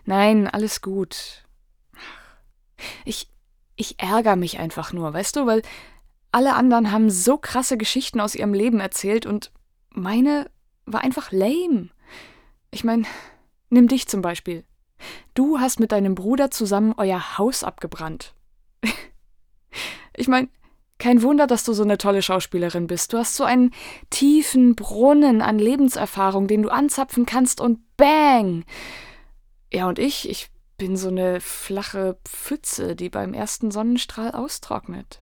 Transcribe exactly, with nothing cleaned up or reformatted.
Nein, alles gut. Ich, ich ärgere mich einfach nur, weißt du, weil alle anderen haben so krasse Geschichten aus ihrem Leben erzählt und meine war einfach lame. Ich meine, nimm dich zum Beispiel. Du hast mit deinem Bruder zusammen euer Haus abgebrannt. Ich meine, kein Wunder, dass du so eine tolle Schauspielerin bist. Du hast so einen tiefen Brunnen an Lebenserfahrung, den du anzapfen kannst und bang! Ja, und ich, ich bin so eine flache Pfütze, die beim ersten Sonnenstrahl austrocknet.